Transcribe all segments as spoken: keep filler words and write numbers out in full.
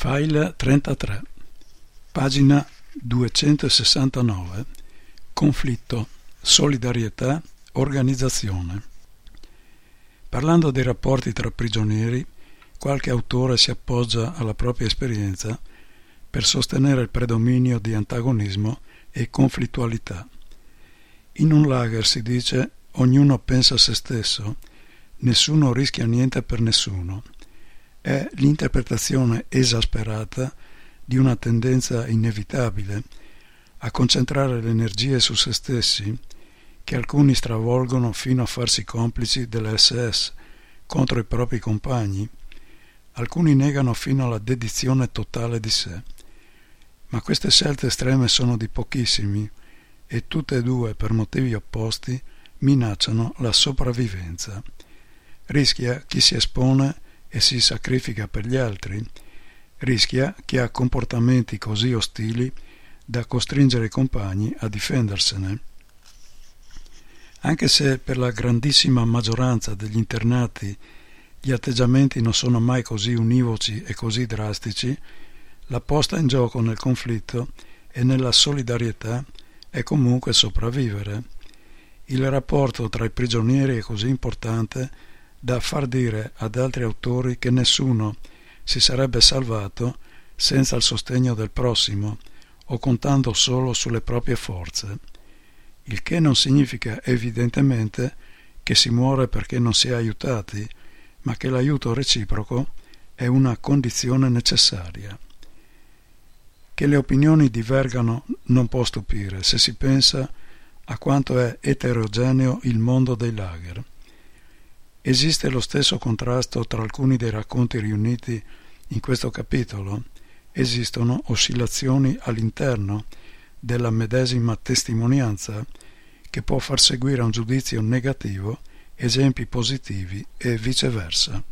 File trentatré, pagina duecentosessantanove, conflitto, solidarietà, organizzazione. Parlando dei rapporti tra prigionieri, qualche autore si appoggia alla propria esperienza per sostenere il predominio di antagonismo e conflittualità. In un lager, si dice, ognuno pensa a se stesso, nessuno rischia niente per nessuno. È l'interpretazione esasperata di una tendenza inevitabile a concentrare le energie su se stessi, che alcuni stravolgono fino a farsi complici delle esse esse contro i propri compagni, alcuni negano fino alla dedizione totale di sé. Ma queste scelte estreme sono di pochissimi e tutte e due, per motivi opposti, minacciano la sopravvivenza. Rischia chi si espone e si sacrifica per gli altri, rischia chi ha comportamenti così ostili da costringere i compagni a difendersene. Anche se per la grandissima maggioranza degli internati gli atteggiamenti non sono mai così univoci e così drastici, la posta in gioco nel conflitto e nella solidarietà è comunque sopravvivere. Il rapporto tra i prigionieri è così importante da far dire ad altri autori che nessuno si sarebbe salvato senza il sostegno del prossimo o contando solo sulle proprie forze, il che non significa evidentemente che si muore perché non si è aiutati, ma che l'aiuto reciproco è una condizione necessaria. Che le opinioni divergano non può stupire se si pensa a quanto è eterogeneo il mondo dei lager. Esiste lo stesso contrasto tra alcuni dei racconti riuniti in questo capitolo, esistono oscillazioni all'interno della medesima testimonianza che può far seguire a un giudizio negativo esempi positivi e viceversa.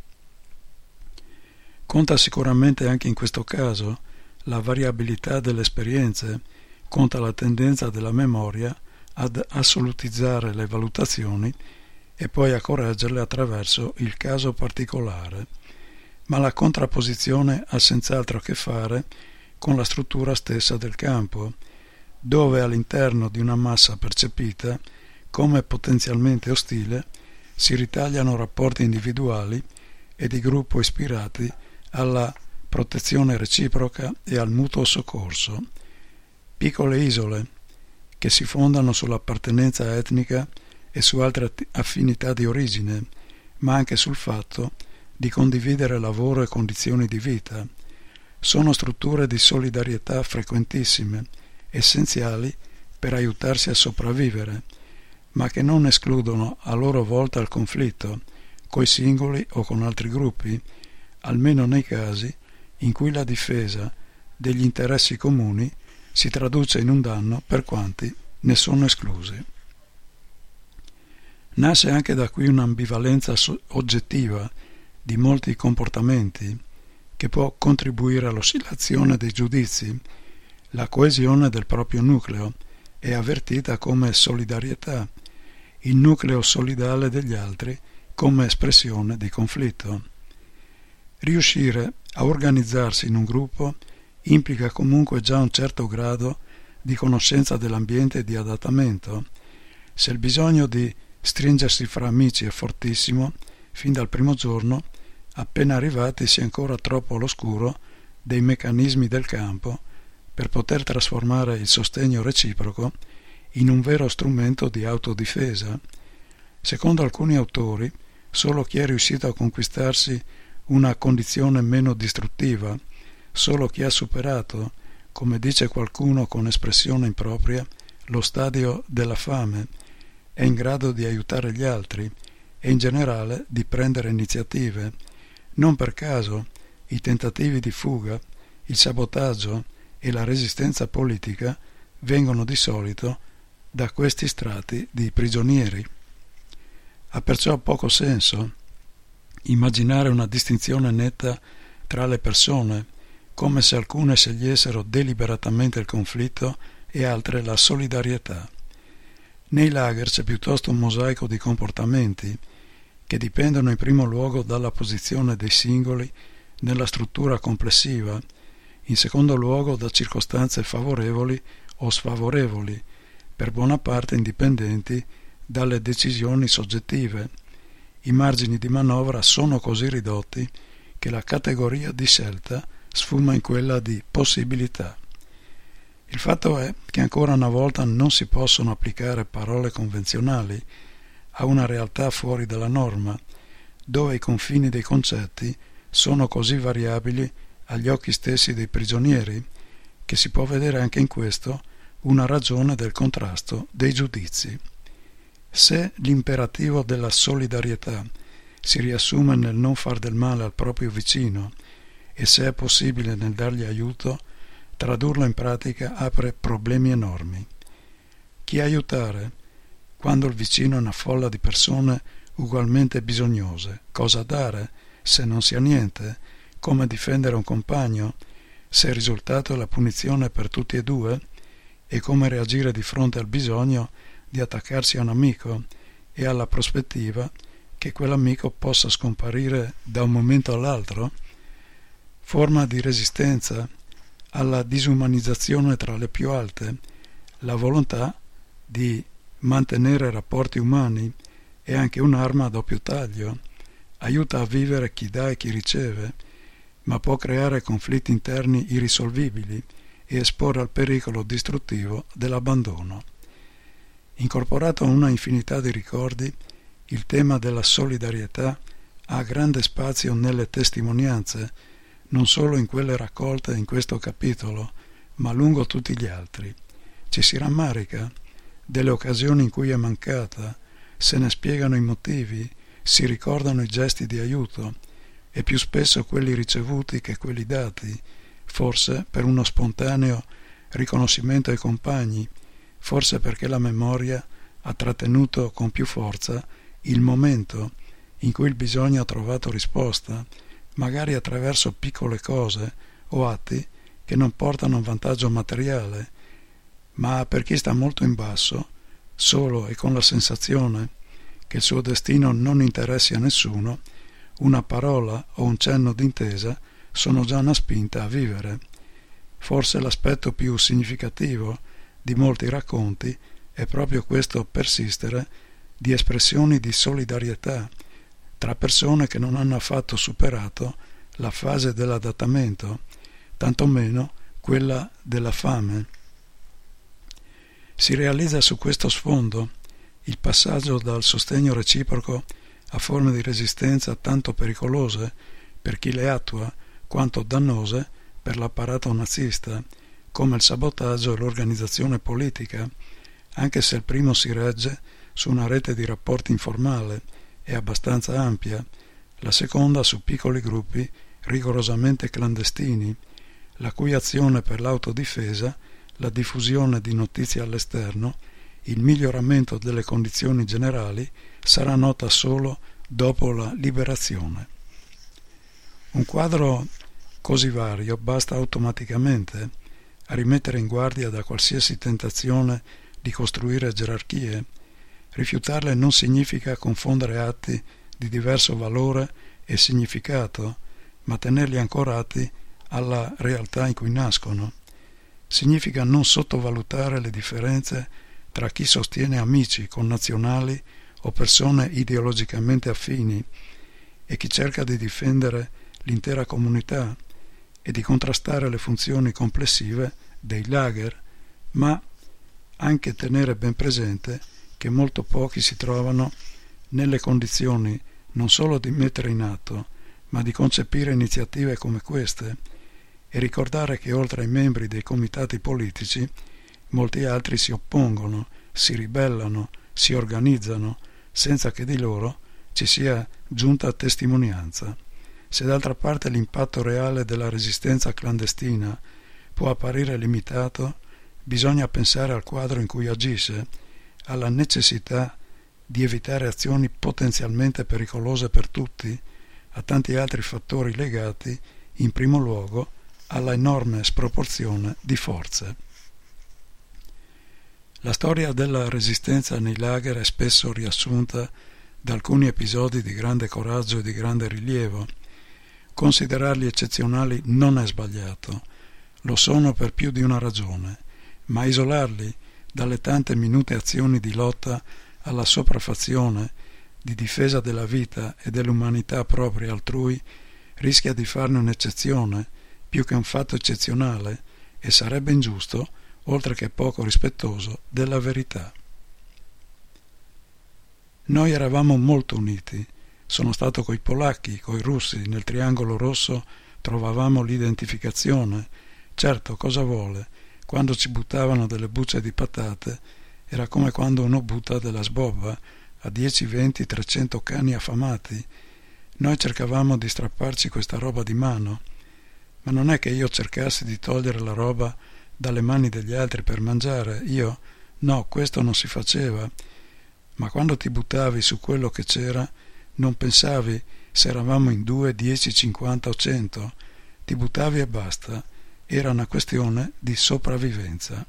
Conta sicuramente anche in questo caso la variabilità delle esperienze, conta la tendenza della memoria ad assolutizzare le valutazioni e poi a correggerle attraverso il caso particolare, ma la contrapposizione ha senz'altro a che fare con la struttura stessa del campo, dove all'interno di una massa percepita come potenzialmente ostile si ritagliano rapporti individuali e di gruppo ispirati alla protezione reciproca e al mutuo soccorso, piccole isole che si fondano sull'appartenenza etnica e su altre affinità di origine, ma anche sul fatto di condividere lavoro e condizioni di vita. Sono strutture di solidarietà frequentissime, essenziali per aiutarsi a sopravvivere, ma che non escludono a loro volta il conflitto, coi singoli o con altri gruppi, almeno nei casi in cui la difesa degli interessi comuni si traduce in un danno per quanti ne sono esclusi. Nasce anche da qui un'ambivalenza oggettiva di molti comportamenti che può contribuire all'oscillazione dei giudizi. La coesione del proprio nucleo è avvertita come solidarietà, il nucleo solidale degli altri come espressione di conflitto. Riuscire a organizzarsi in un gruppo implica comunque già un certo grado di conoscenza dell'ambiente e di adattamento. Se il bisogno di stringersi fra amici è fortissimo, fin dal primo giorno, appena arrivati si è ancora troppo all'oscuro dei meccanismi del campo per poter trasformare il sostegno reciproco in un vero strumento di autodifesa. Secondo alcuni autori, solo chi è riuscito a conquistarsi una condizione meno distruttiva, solo chi ha superato, come dice qualcuno con espressione impropria, lo stadio della fame, è in grado di aiutare gli altri e in generale di prendere iniziative. Non per caso i tentativi di fuga, il sabotaggio e la resistenza politica vengono di solito da questi strati di prigionieri. Ha perciò poco senso immaginare una distinzione netta tra le persone, come se alcune scegliessero deliberatamente il conflitto e altre la solidarietà. Nei lager c'è piuttosto un mosaico di comportamenti che dipendono in primo luogo dalla posizione dei singoli nella struttura complessiva in secondo luogo da circostanze favorevoli o sfavorevoli, per buona parte indipendenti dalle decisioni soggettive. I margini di manovra sono così ridotti che la categoria di scelta sfuma in quella di possibilità. Il fatto è che ancora una volta non si possono applicare parole convenzionali a una realtà fuori dalla norma, dove i confini dei concetti sono così variabili agli occhi stessi dei prigionieri, che si può vedere anche in questo una ragione del contrasto dei giudizi. Se l'imperativo della solidarietà si riassume nel non far del male al proprio vicino e se è possibile nel dargli aiuto, tradurlo in pratica apre problemi enormi. Chi aiutare quando il vicino è una folla di persone ugualmente bisognose? Cosa dare se non si ha niente? Come difendere un compagno se il risultato è la punizione per tutti e due? E come reagire di fronte al bisogno di attaccarsi a un amico e alla prospettiva che quell'amico possa scomparire da un momento all'altro? Forma di resistenza alla disumanizzazione tra le più alte, la volontà di mantenere rapporti umani è anche un'arma a doppio taglio. Aiuta a vivere chi dà e chi riceve, ma può creare conflitti interni irrisolvibili e esporre al pericolo distruttivo dell'abbandono. Incorporato a una infinità di ricordi, il tema della solidarietà ha grande spazio nelle testimonianze, non solo in quelle raccolte in questo capitolo, ma lungo tutti gli altri. Ci si rammarica delle occasioni in cui è mancata, se ne spiegano i motivi, si ricordano i gesti di aiuto, e più spesso quelli ricevuti che quelli dati, forse per uno spontaneo riconoscimento ai compagni, forse perché la memoria ha trattenuto con più forza il momento in cui il bisogno ha trovato risposta, magari attraverso piccole cose o atti che non portano un vantaggio materiale, ma per chi sta molto in basso, solo e con la sensazione che il suo destino non interessi a nessuno, una parola o un cenno d'intesa sono già una spinta a vivere. Forse l'aspetto più significativo di molti racconti è proprio questo persistere di espressioni di solidarietà tra persone che non hanno affatto superato la fase dell'adattamento, tantomeno quella della fame. Si realizza su questo sfondo il passaggio dal sostegno reciproco a forme di resistenza tanto pericolose per chi le attua quanto dannose per l'apparato nazista, come il sabotaggio e l'organizzazione politica, anche se il primo si regge su una rete di rapporti informale e abbastanza ampia, la seconda su piccoli gruppi rigorosamente clandestini, la cui azione per l'autodifesa, la diffusione di notizie all'esterno, il miglioramento delle condizioni generali sarà nota solo dopo la liberazione. Un quadro così vario basta automaticamente a rimettere in guardia da qualsiasi tentazione di costruire gerarchie. Rifiutarle non significa confondere atti di diverso valore e significato, ma tenerli ancorati alla realtà in cui nascono. Significa non sottovalutare le differenze tra chi sostiene amici, connazionali o persone ideologicamente affini e chi cerca di difendere l'intera comunità e di contrastare le funzioni complessive dei lager, ma anche tenere ben presente che molto pochi si trovano nelle condizioni non solo di mettere in atto, ma di concepire iniziative come queste, e ricordare che oltre ai membri dei comitati politici molti altri si oppongono, si ribellano, si organizzano, senza che di loro ci sia giunta testimonianza. Se d'altra parte l'impatto reale della resistenza clandestina può apparire limitato, bisogna pensare al quadro in cui agisce, alla necessità di evitare azioni potenzialmente pericolose per tutti, a tanti altri fattori legati, in primo luogo, alla enorme sproporzione di forze. La storia della resistenza nei lager è spesso riassunta da alcuni episodi di grande coraggio e di grande rilievo. Considerarli eccezionali non è sbagliato, lo sono per più di una ragione, ma isolarli dalle tante minute azioni di lotta alla sopraffazione, di difesa della vita e dell'umanità propria altrui, rischia di farne un'eccezione più che un fatto eccezionale e sarebbe ingiusto, oltre che poco rispettoso, della verità. Noi eravamo molto uniti. Sono stato coi polacchi, coi russi, nel triangolo rosso trovavamo l'identificazione. Certo, cosa vuole? Quando ci buttavano delle bucce di patate era come quando uno butta della sbobba a dieci, venti, trecento cani affamati. Noi cercavamo di strapparci questa roba di mano, ma non è che io cercassi di togliere la roba dalle mani degli altri per mangiare. Io, no, questo non si faceva. Ma quando ti buttavi su quello che c'era, non pensavi se eravamo in due, dieci, cinquanta o cento. Ti buttavi e basta. Era una questione di sopravvivenza.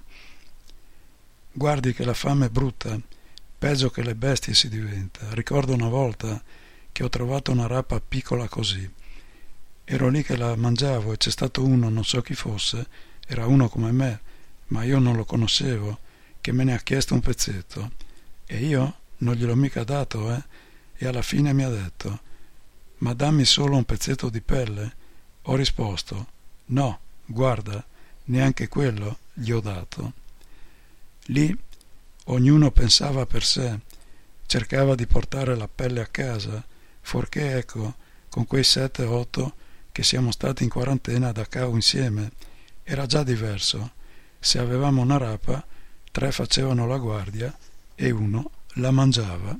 Guardi che la fame è brutta, peggio che le bestie si diventa. Ricordo una volta che ho trovato una rapa piccola così. Ero lì che la mangiavo e c'è stato uno, non so chi fosse, era uno come me, ma io non lo conoscevo, che me ne ha chiesto un pezzetto. E io non gliel'ho mica dato, eh? E alla fine mi ha detto: ma dammi solo un pezzetto di pelle. Ho risposto: no, guarda, neanche quello gli ho dato. Lì ognuno pensava per sé, cercava di portare la pelle a casa, fuorché, ecco, con quei sette otto che siamo stati in quarantena a Dachau insieme, era già diverso. Se avevamo una rapa, tre facevano la guardia e uno la mangiava.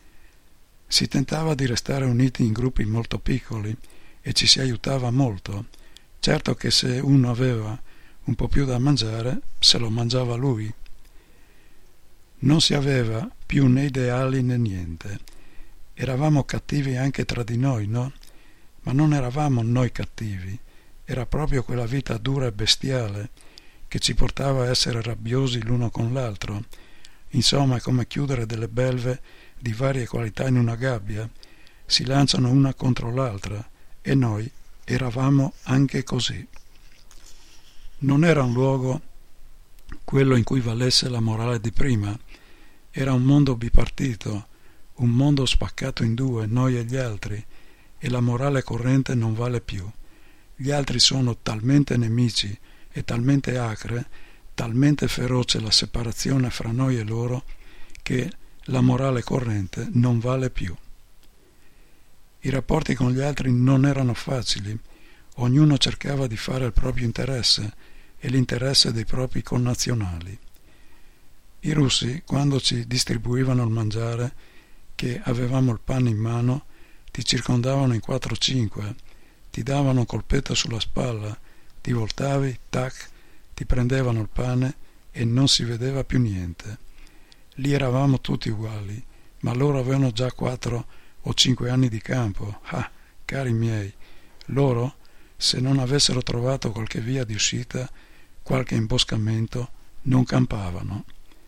Si tentava di restare uniti in gruppi molto piccoli e ci si aiutava molto. Certo che se uno aveva un po' più da mangiare, se lo mangiava lui. Non si aveva più né ideali né niente. Eravamo cattivi anche tra di noi, no? Ma non eravamo noi cattivi, era proprio quella vita dura e bestiale che ci portava a essere rabbiosi l'uno con l'altro. Insomma, è come chiudere delle belve di varie qualità in una gabbia, si lanciano una contro l'altra, e noi eravamo anche così. Non era un luogo quello in cui valesse la morale di prima, era un mondo bipartito, un mondo spaccato in due, noi e gli altri, e la morale corrente non vale più. Gli altri sono talmente nemici e talmente acre, talmente feroce la separazione fra noi e loro, che la morale corrente non vale più. I rapporti con gli altri non erano facili, ognuno cercava di fare il proprio interesse e l'interesse dei propri connazionali. I russi, quando ci distribuivano il mangiare, che avevamo il pane in mano, ti circondavano in quattro o cinque, ti davano un colpetto sulla spalla, ti voltavi, tac, ti prendevano il pane e non si vedeva più niente. Lì eravamo tutti uguali, ma loro avevano già quattro o cinque anni di campo. Ah, cari miei, loro, se non avessero trovato qualche via di uscita, qualche imboscamento, non campavano.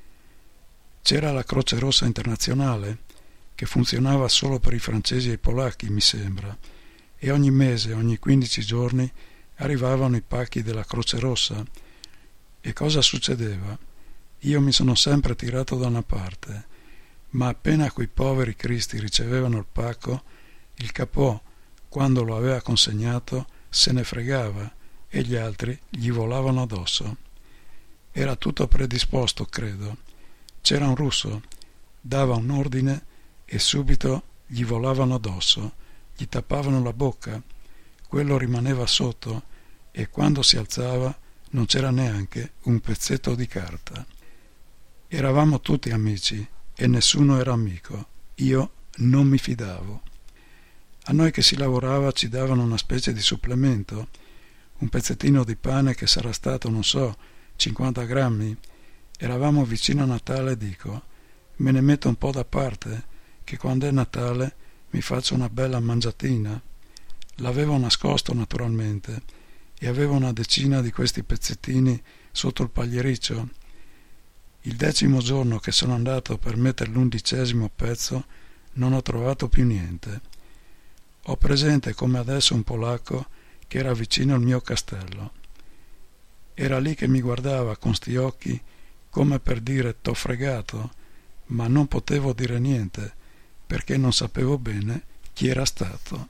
C'era la Croce Rossa Internazionale, che funzionava solo per i francesi e i polacchi, mi sembra, e ogni mese, ogni quindici giorni, arrivavano i pacchi della Croce Rossa. E cosa succedeva? Io mi sono sempre tirato da una parte, ma appena quei poveri cristi ricevevano il pacco, il capò, quando lo aveva consegnato, se ne fregava e gli altri gli volavano addosso. Era tutto predisposto, credo. C'era un russo, dava un ordine e subito gli volavano addosso, gli tappavano la bocca, quello rimaneva sotto e quando si alzava non c'era neanche un pezzetto di carta. Eravamo tutti amici e nessuno era amico. Io non mi fidavo. A noi che si lavorava ci davano una specie di supplemento, un pezzettino di pane che sarà stato, non so, cinquanta grammi. Eravamo vicino a Natale e dico: me ne metto un po' da parte, che quando è Natale mi faccio una bella mangiatina. L'avevo nascosto naturalmente e avevo una decina di questi pezzettini sotto il pagliericcio. Il decimo giorno che sono andato per mettere l'undicesimo pezzo non ho trovato più niente. Ho presente come adesso un polacco che era vicino al mio castello. Era lì che mi guardava con sti occhi come per dire t'ho fregato, ma non potevo dire niente perché non sapevo bene chi era stato.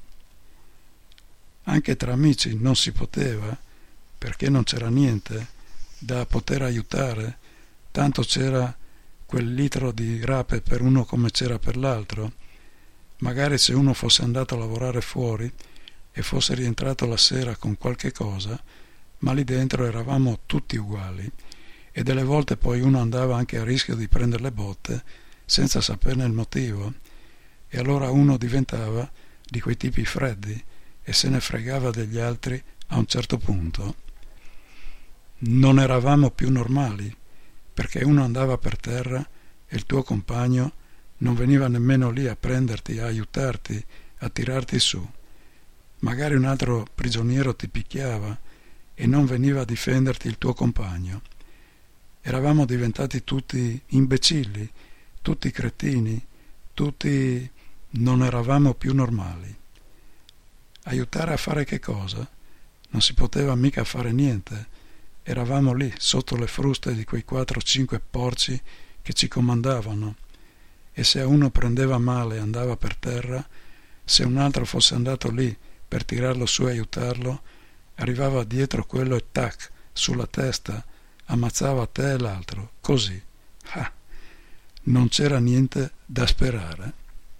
Anche tra amici non si poteva, perché non c'era niente da poter aiutare, tanto c'era quel litro di rape per uno come c'era per l'altro. Magari se uno fosse andato a lavorare fuori e fosse rientrato la sera con qualche cosa, ma lì dentro eravamo tutti uguali, e delle volte poi uno andava anche a rischio di prendere le botte senza saperne il motivo, e allora uno diventava di quei tipi freddi e se ne fregava degli altri a un certo punto. Non eravamo più normali, perché uno andava per terra e il tuo compagno non veniva nemmeno lì a prenderti, a aiutarti, a tirarti su. Magari un altro prigioniero ti picchiava e non veniva a difenderti il tuo compagno. Eravamo diventati tutti imbecilli, tutti cretini, tutti non eravamo più normali. Aiutare a fare che cosa? Non si poteva mica fare niente. Eravamo lì, sotto le fruste di quei quattro o cinque porci che ci comandavano, e se a uno prendeva male e andava per terra, se un altro fosse andato lì per tirarlo su e aiutarlo, arrivava dietro quello e tac, sulla testa, ammazzava te e l'altro, così. Ah, non c'era niente da sperare.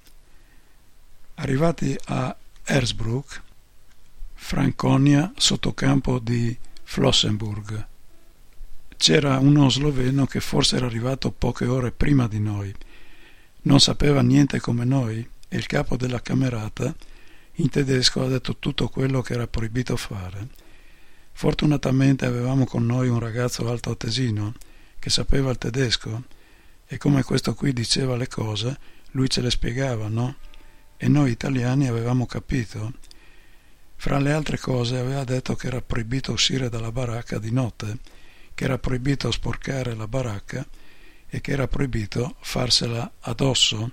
Arrivati a Hersbruck, Franconia, sottocampo di Flossenburg, c'era uno sloveno che forse era arrivato poche ore prima di noi. Non sapeva niente come noi e il capo della camerata in tedesco ha detto tutto quello che era proibito fare. Fortunatamente avevamo con noi un ragazzo altoatesino che sapeva il tedesco e come questo qui diceva le cose lui ce le spiegava, no? E noi italiani avevamo capito. Fra le altre cose aveva detto che era proibito uscire dalla baracca di notte, che era proibito sporcare la baracca e che era proibito farsela addosso.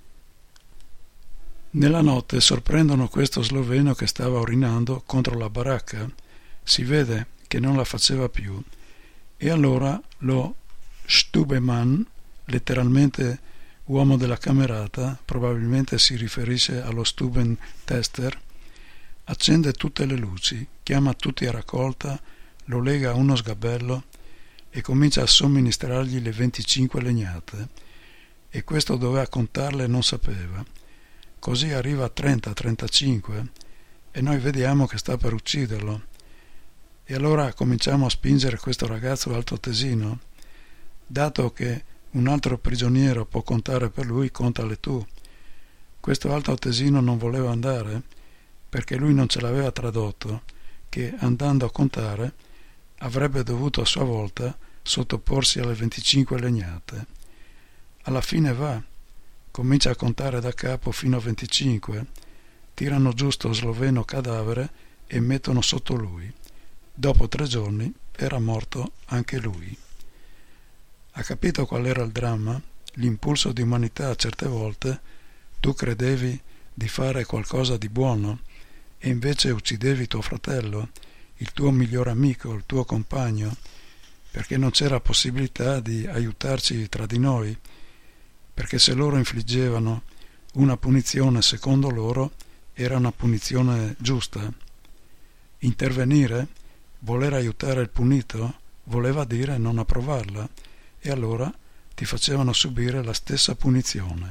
Nella notte sorprendono questo sloveno che stava urinando contro la baracca, si vede che non la faceva più, e allora lo Stubemann, letteralmente uomo della camerata, probabilmente si riferisce allo Stubentester, accende tutte le luci, chiama tutti a raccolta, lo lega a uno sgabello e comincia a somministrargli le venticinque legnate, e questo doveva contarle e non sapeva. Così arriva a trenta trentacinque e noi vediamo che sta per ucciderlo, e allora cominciamo a spingere questo ragazzo altoatesino. Dato che un altro prigioniero può contare per lui, contale tu. Questo altoatesino non voleva andare perché lui non ce l'aveva tradotto, che andando a contare avrebbe dovuto a sua volta sottoporsi alle venticinque legnate. Alla fine va, comincia a contare da capo fino a venticinque, tirano giù sto sloveno cadavere e mettono sotto lui. Dopo tre giorni era morto anche lui. Ha capito qual era il dramma? L'impulso di umanità certe volte tu credevi di fare qualcosa di buono e invece uccidevi tuo fratello, il tuo miglior amico, il tuo compagno, perché non c'era possibilità di aiutarci tra di noi, perché se loro infliggevano una punizione secondo loro era una punizione giusta. Intervenire, voler aiutare il punito, voleva dire non approvarla, e allora ti facevano subire la stessa punizione.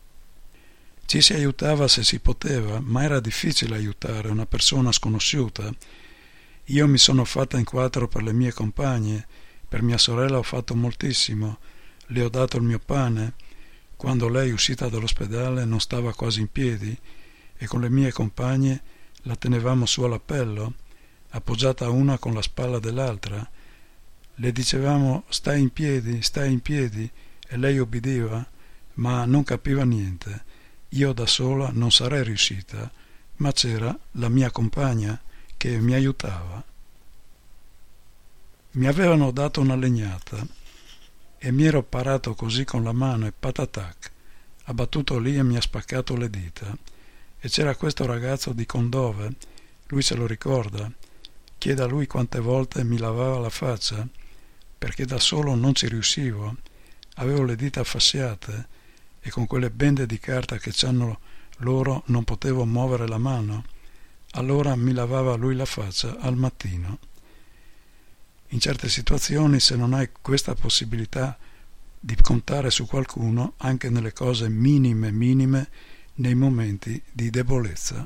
Ci si aiutava se si poteva, ma era difficile aiutare una persona sconosciuta. Io mi sono fatta in quattro per le mie compagne, per mia sorella ho fatto moltissimo, le ho dato il mio pane. Quando lei, uscita dall'ospedale, non stava quasi in piedi, e con le mie compagne la tenevamo su all'appello, appoggiata una con la spalla dell'altra. Le dicevamo stai in piedi, stai in piedi, e lei obbediva, ma non capiva niente. Io da sola non sarei riuscita, ma c'era la mia compagna che mi aiutava. Mi avevano dato una legnata e mi ero parato così con la mano e patatac, ha battuto lì e mi ha spaccato le dita. E c'era questo ragazzo di Condove, lui se lo ricorda, chieda a lui quante volte mi lavava la faccia, perché da solo non ci riuscivo, avevo le dita fasciate e con quelle bende di carta che c'hanno loro non potevo muovere la mano. Allora mi lavava lui la faccia al mattino. In certe situazioni, se non hai questa possibilità di contare su qualcuno, anche nelle cose minime minime, nei momenti di debolezza.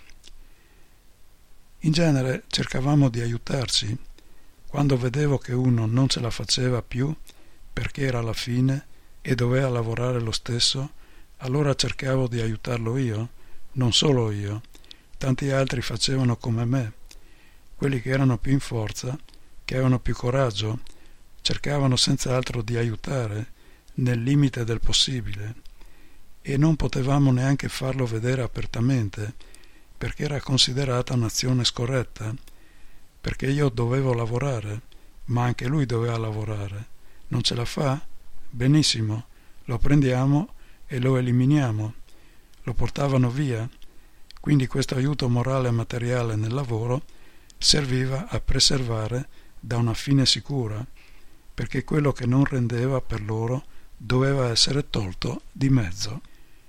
In genere cercavamo di aiutarci. Quando vedevo che uno non ce la faceva più perché era alla fine e doveva lavorare lo stesso, allora cercavo di aiutarlo io, non solo io. Tanti altri facevano come me. Quelli che erano più in forza, che avevano più coraggio, cercavano senz'altro di aiutare nel limite del possibile, e non potevamo neanche farlo vedere apertamente, perché era considerata un'azione scorretta, perché io dovevo lavorare, ma anche lui doveva lavorare. Non ce la fa? Benissimo, lo prendiamo e lo eliminiamo. Lo portavano via. Quindi questo aiuto morale e materiale nel lavoro serviva a preservare da una fine sicura, perché quello che non rendeva per loro doveva essere tolto di mezzo.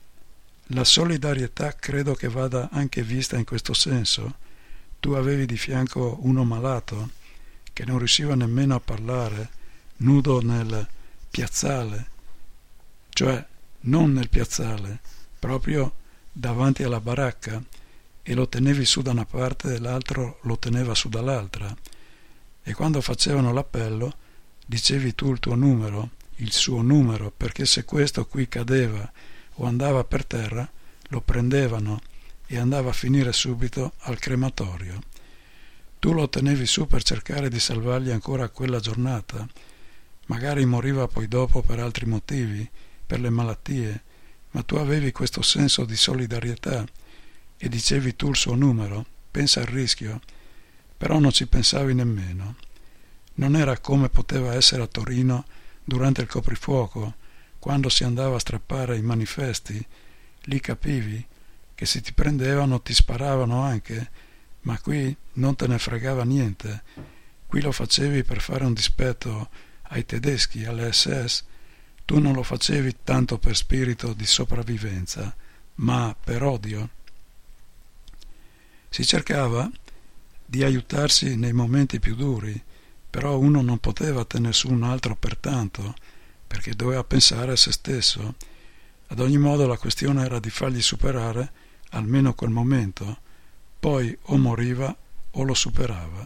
La solidarietà credo che vada anche vista in questo senso. Tu avevi di fianco uno malato che non riusciva nemmeno a parlare, nudo nel piazzale, cioè non nel piazzale, proprio davanti alla baracca, e lo tenevi su da una parte e l'altro lo teneva su dall'altra, e quando facevano l'appello dicevi tu il tuo numero, il suo numero, perché se questo qui cadeva o andava per terra lo prendevano e andava a finire subito al crematorio. Tu lo tenevi su per cercare di salvargli ancora quella giornata. Magari moriva poi dopo per altri motivi, per le malattie, ma tu avevi questo senso di solidarietà e dicevi tu il suo numero, pensa al rischio, però non ci pensavi nemmeno. Non era come poteva essere a Torino durante il coprifuoco, quando si andava a strappare i manifesti. Lì capivi che se ti prendevano ti sparavano anche, ma qui non te ne fregava niente. Qui lo facevi per fare un dispetto ai tedeschi, alle S S. Tu non lo facevi tanto per spirito di sopravvivenza, ma per odio. Si cercava di aiutarsi nei momenti più duri, però uno non poteva tenere su un altro per tanto, perché doveva pensare a se stesso. Ad ogni modo la questione era di fargli superare almeno quel momento, poi o moriva o lo superava.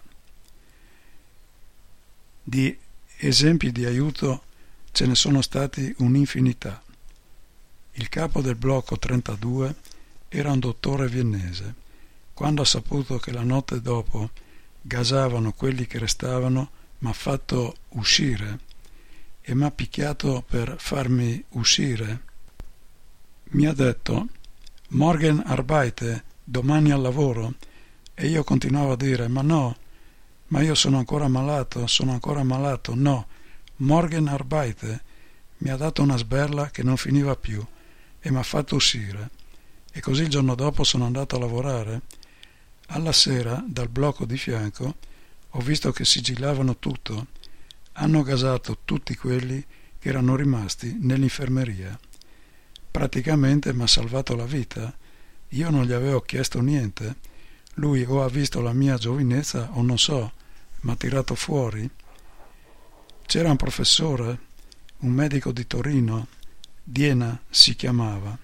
Di esempi di aiuto ce ne sono stati un'infinità. Il capo del blocco trentadue era un dottore viennese. Quando ha saputo che la notte dopo gasavano quelli che restavano, m'ha fatto uscire e m'ha picchiato per farmi uscire. Mi ha detto «Morgen Arbeite», domani al lavoro, e io continuavo a dire «Ma no, ma io sono ancora malato, sono ancora malato, no, Morgen Arbeite». Mi ha dato una sberla che non finiva più e m'ha fatto uscire, e così il giorno dopo sono andato a lavorare. Alla sera, dal blocco di fianco, ho visto che sigillavano tutto. Hanno gasato tutti quelli che erano rimasti nell'infermeria. Praticamente mi ha salvato la vita. Io non gli avevo chiesto niente. Lui o ha visto la mia giovinezza o non so, mi ha tirato fuori. C'era un professore, un medico di Torino, Diena si chiamava.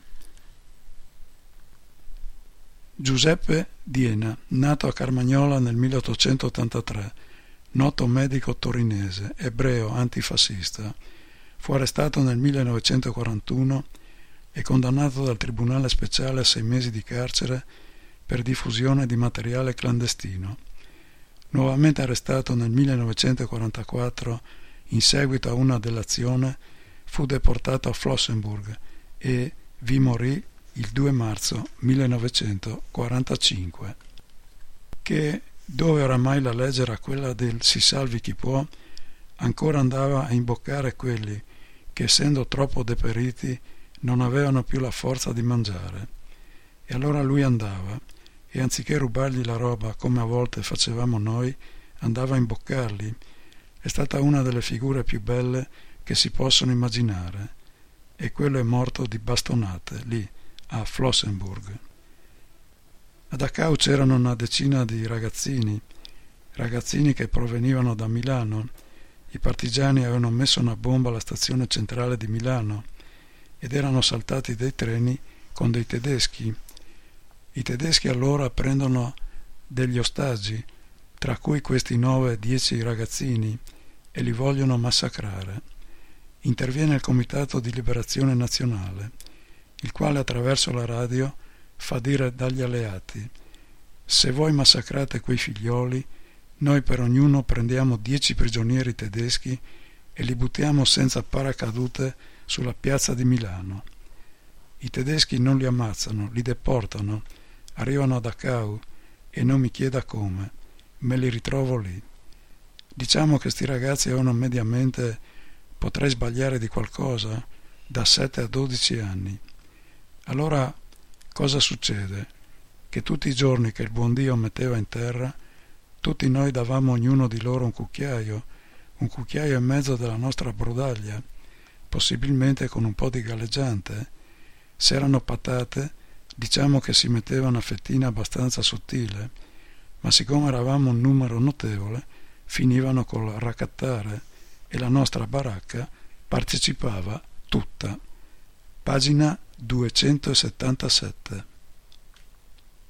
Giuseppe Diena, nato a Carmagnola nel milleottocentottantatré, noto medico torinese, ebreo antifascista. Fu arrestato nel millenovecentoquarantuno e condannato dal Tribunale Speciale a sei mesi di carcere per diffusione di materiale clandestino. Nuovamente arrestato nel millenovecentoquarantaquattro in seguito a una delazione, fu deportato a Flossenburg e vi morì il due marzo millenovecentoquarantacinque. Che, dove oramai la legge era quella del si salvi chi può, ancora andava a imboccare quelli che, essendo troppo deperiti, non avevano più la forza di mangiare. E allora lui andava, e anziché rubargli la roba come a volte facevamo noi, andava a imboccarli. È stata una delle figure più belle che si possono immaginare, e quello è morto di bastonate lì a Flossenburg. A Dachau c'erano una decina di ragazzini, ragazzini che provenivano da Milano. I partigiani avevano messo una bomba alla stazione centrale di Milano ed erano saltati dei treni con dei tedeschi. I tedeschi allora prendono degli ostaggi, tra cui questi nove dieci ragazzini, e li vogliono massacrare. Interviene il Comitato di Liberazione Nazionale, il quale attraverso la radio fa dire dagli alleati: se voi massacrate quei figlioli, noi per ognuno prendiamo dieci prigionieri tedeschi e li buttiamo senza paracadute sulla piazza di Milano. I tedeschi non li ammazzano, li deportano, arrivano a Dachau e non mi chieda come, me li ritrovo lì. Diciamo che sti ragazzi avevano mediamente, potrei sbagliare di qualcosa, da sette a dodici anni. Allora cosa succede? Che tutti i giorni che il buon Dio metteva in terra, tutti noi davamo ognuno di loro un cucchiaio, un cucchiaio e mezzo della nostra brodaglia, possibilmente con un po' di galleggiante. Se erano patate, diciamo che si metteva una fettina abbastanza sottile, ma siccome eravamo un numero notevole, finivano col raccattare e la nostra baracca partecipava tutta. Pagina duecentosettantasette.